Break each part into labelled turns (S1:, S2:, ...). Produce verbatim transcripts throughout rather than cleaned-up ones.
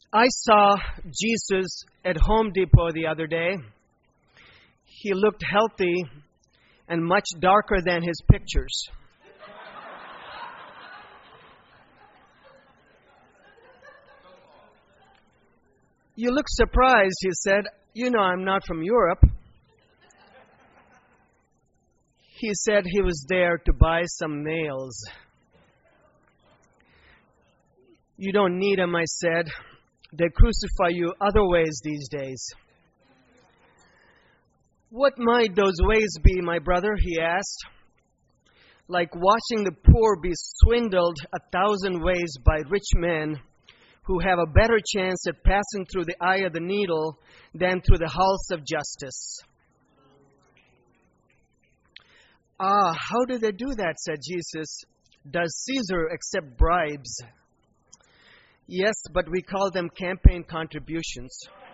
S1: I saw Jesus at Home Depot the other day. He looked healthy and much darker than his pictures. You look surprised, he said. You know I'm not from Europe. He said he was there to buy some nails. You don't need them, I said. They crucify you other ways these days. What might those ways be, my brother? He asked. Like watching the poor be swindled a thousand ways by rich men who have a better chance at passing through the eye of the needle than through the halls of justice. Ah, how do they do that, said Jesus. Does Caesar accept bribes? Yes, but we call them campaign contributions.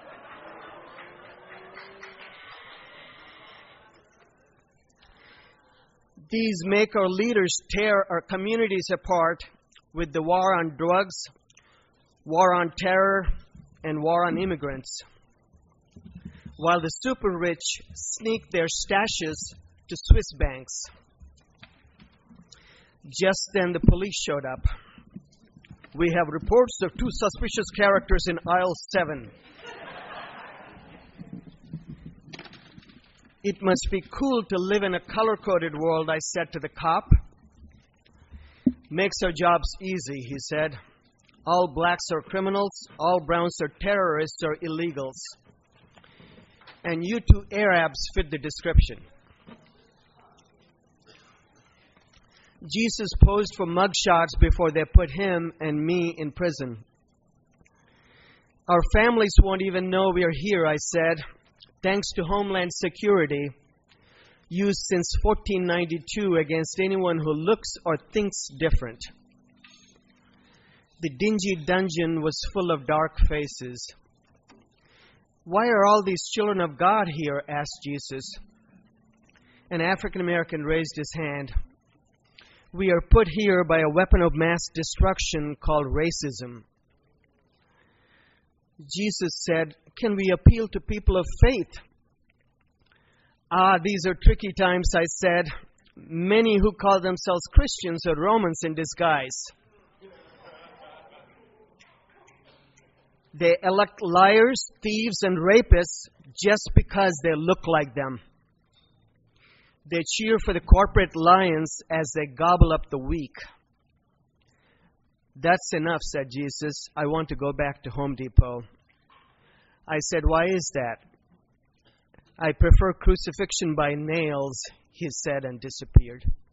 S1: These make our leaders tear our communities apart with the war on drugs, war on terror, and war on immigrants, while the super rich sneak their stashes to Swiss banks. Just then the police showed up. We have reports of two suspicious characters in aisle seven. It must be cool to live in a color-coded world, I said to the cop. Makes our jobs easy, he said. All blacks are criminals, all browns are terrorists or illegals. And you two Arabs fit the description. Jesus posed for mugshots before they put him and me in prison. Our families won't even know we are here, I said, thanks to Homeland Security, used since fourteen ninety-two against anyone who looks or thinks different. The dingy dungeon was full of dark faces. Why are all these children of God here? Asked Jesus. An African American raised his hand. We are put here by a weapon of mass destruction called racism. Jesus said, can we appeal to people of faith? Ah, these are tricky times, I said. Many who call themselves Christians are Romans in disguise. They elect liars, thieves, and rapists just because they look like them. They cheer for the corporate lions as they gobble up the weak. That's enough, said Jesus. I want to go back to Home Depot. I said, why is that? I prefer crucifixion by nails, he said, and disappeared.